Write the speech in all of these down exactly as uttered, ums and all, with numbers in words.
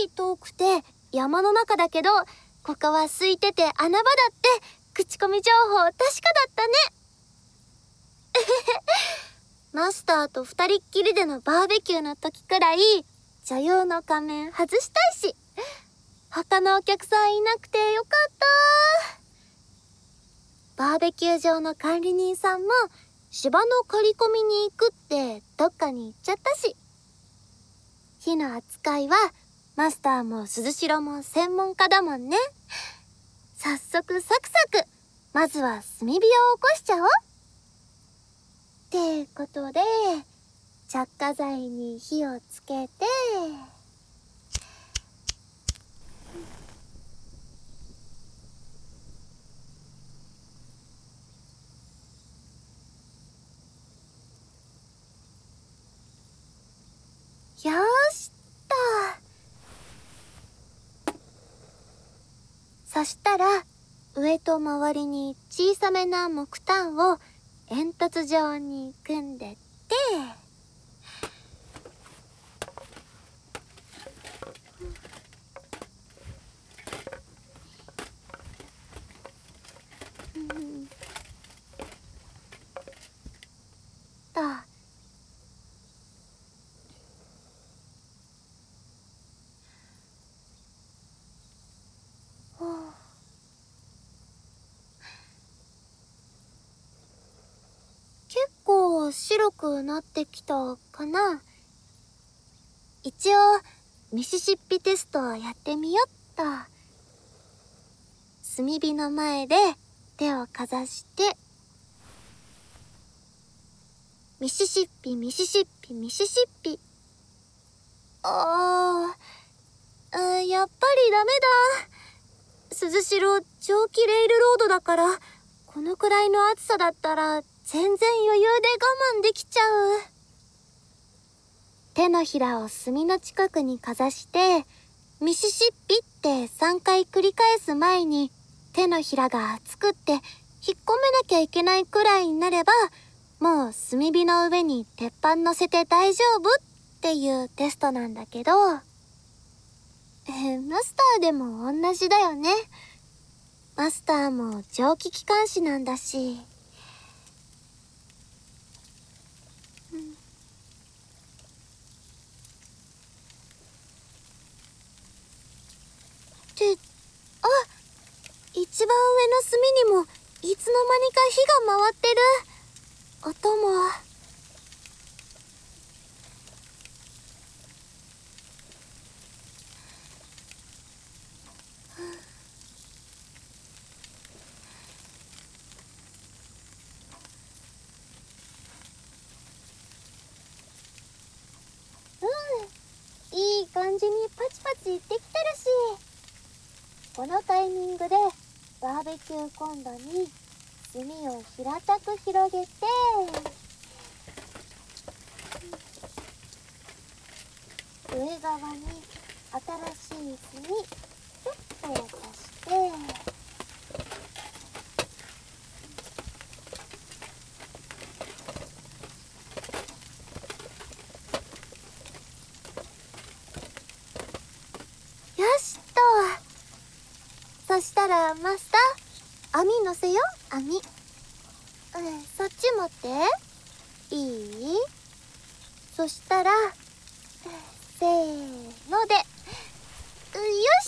り遠くて山の中だけど、ここは空いてて穴場だって口コミ情報確かだったね。マスターと二人っきりでのバーベキューの時くらい女優の仮面外したいし、他のお客さんいなくてよかった。バーベキュー場の管理人さんも芝の刈り込みに行くってどっかに行っちゃったし、火の扱いはマスターも鈴代も専門家だもんね。早速サクサクまずは炭火を起こしちゃおうってことで、着火剤に火をつけて、よーしっと。そしたら上と周りに小さめな木炭を煙突状に組んでって、うんと、ほう。結構白くなってきたかな。一応ミシシッピテストをやってみよっと。炭火の前で手をかざして、ミシシッピミシシッピミシシッピ。あー、あーやっぱりダメだ。鈴代蒸気レールロードだから、このくらいの暑さだったら全然余裕で我慢できちゃう。手のひらを炭の近くにかざして、ミシシッピってさんかい繰り返す前に、手のひらが熱くって引っ込めなきゃいけないくらいになれば、もう炭火の上に鉄板乗せて大丈夫っていうテストなんだけど、えー、マスターでも同じだよね。マスターも蒸気機関士なんだし。うん、ってあ、一番上の炭にもいつの間にか火が回ってる。音も。うん、いい感じにパチパチいってきてるし、このタイミングでバーベキューコンロに炭を平たく広げて、上側に新しい炭ちょっと足して、よしっと。そしたらマスター、網乗せよ、網。うん、そっち持って。いい？そしたら、せーので、よいし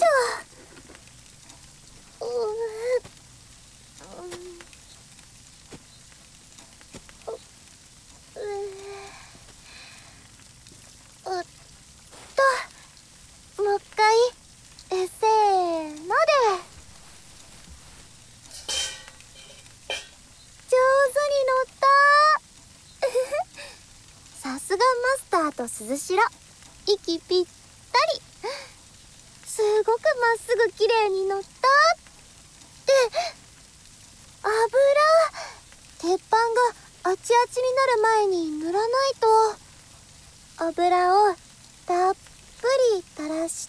ょ。うー、うん、うっと、もう一回、え、せーので。上手に乗った。さすがマスターと鈴代、息ぴったり。すごくまっすぐ綺麗に乗ったって。油、鉄板があちあちになる前に塗らないと。油をたっぷり垂らして、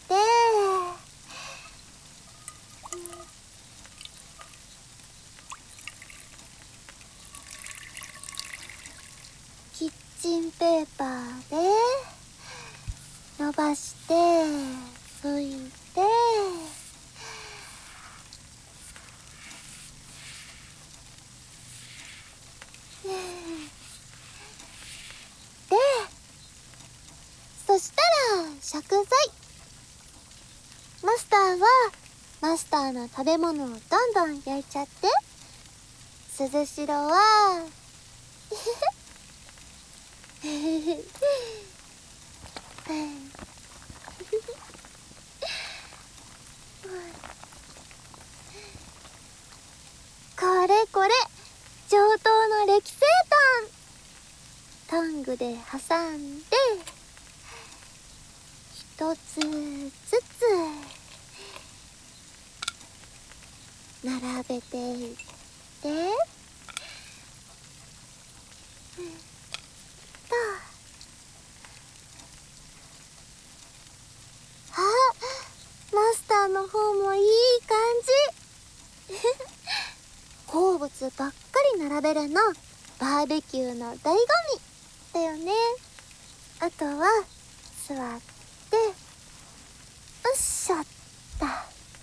キッチンペーパーで伸ばして、そ拭いて、で、そしたら食材。マスターはマスターの食べ物をどんどん焼いちゃって、鈴代はこれこれ、上等の歴製トン。トングで挟んで、一つずつ並べていって、と、あ、マスターの方もいい感じ。好物ばっかり並べるのバーベキューの醍醐味だよね。あとは座ってうっしゃった。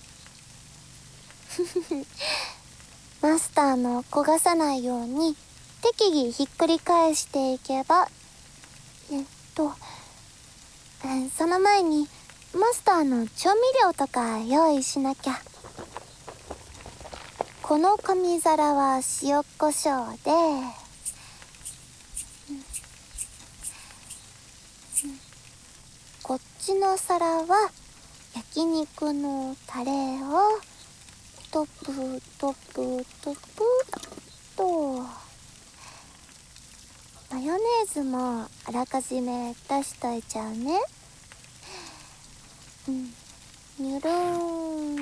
マスターの焦がさないように適宜ひっくり返していけば、えっとえその前にマスターの調味料とか用意しなきゃ。この紙皿は塩コショウで、うんうん、こっちの皿は焼肉のタレをトップトップトップと、マヨネーズもあらかじめ出しといちゃうね。うん、にゅるーん、うん、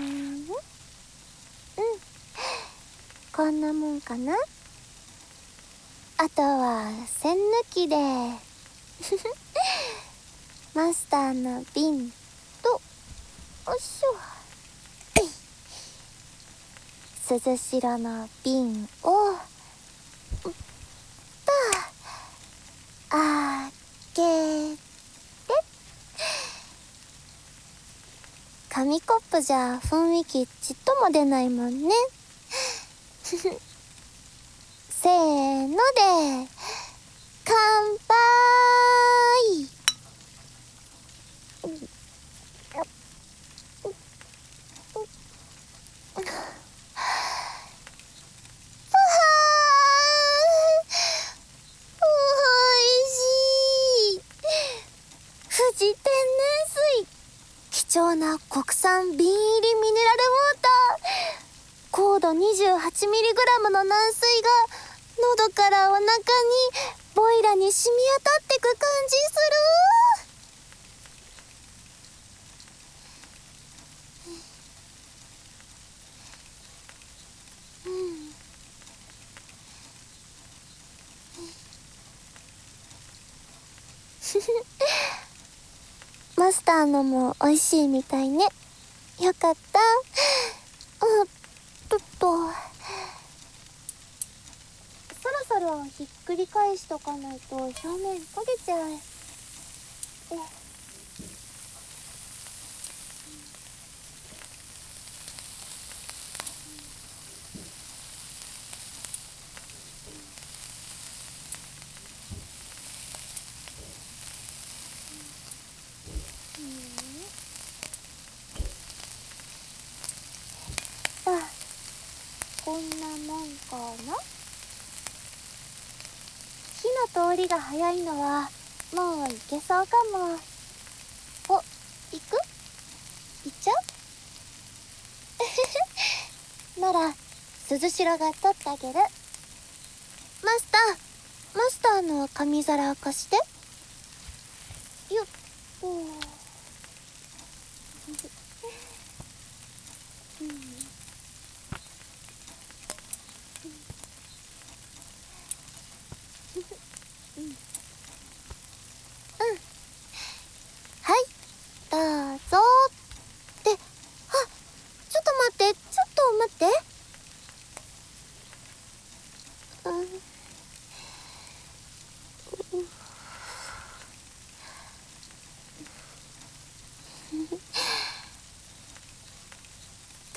こんなもんかな。あとは栓抜きでマスターの瓶と、よいしょ、鈴代の瓶をと開けて、紙コップじゃ雰囲気ちっとも出ないもんね。せーので乾杯。富士天然水、貴重な国産瓶入りミネラルウォーター。高度 にじゅうはちミリグラム の軟水が喉からお腹にボイラに染み当たってく感じする。うん。マスターのも美味しいみたいね。よかった。うん、ちょっとそろそろひっくり返しとかないと表面焦げちゃう。えあ、こんなもんかな。火の通りが早いのはもういけそうかも。お、行く？行っちゃう？なら鈴代が取ってあげる。マスター、マスターの紙皿貸して。よっと。うんうん、はい、どうぞ。って、あ、ちょっと待って、ちょっと待って。うん、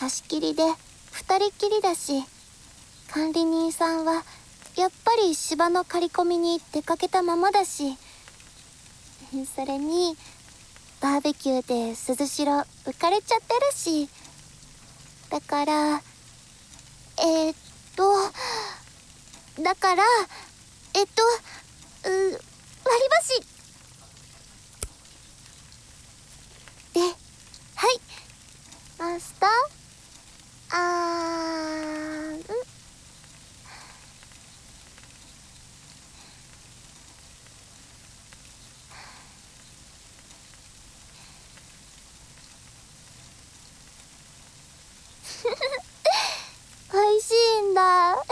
貸し切りで二人きりだし、管理人さんはやっぱり芝の刈り込みに出かけたままだし、それにバーベキューで鈴代浮かれちゃってるし、だからえー、っとだからえっとう割り箸で、はい、マスターあーん美味しいんだよか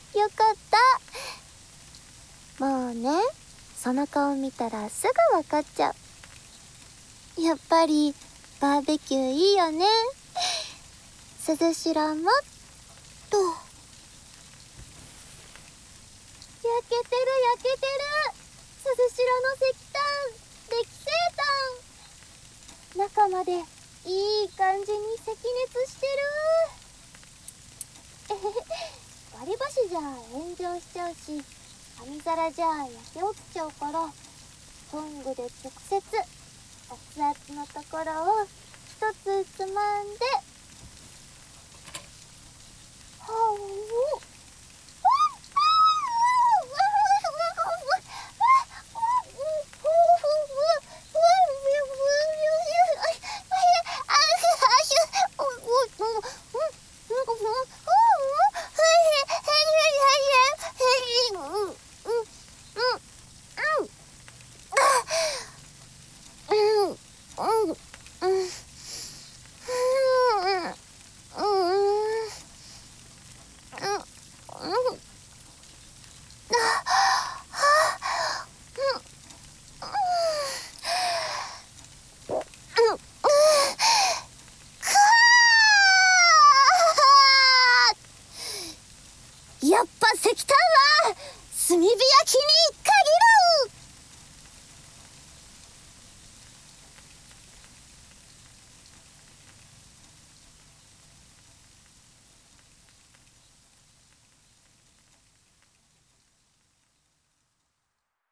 ったもうね、その顔見たらすぐ分かっちゃう。やっぱりバーベキューいいよね。鈴代もっと焼けてる焼けてる、鈴代の石炭できせい炭、中までいい感じに赤熱してる。えへへ、割り箸じゃ炎上しちゃうし、紙皿じゃ焼け落ちちゃうから、トングで直接熱々のところを一つつまんで、はおやっぱ石炭は炭火焼きに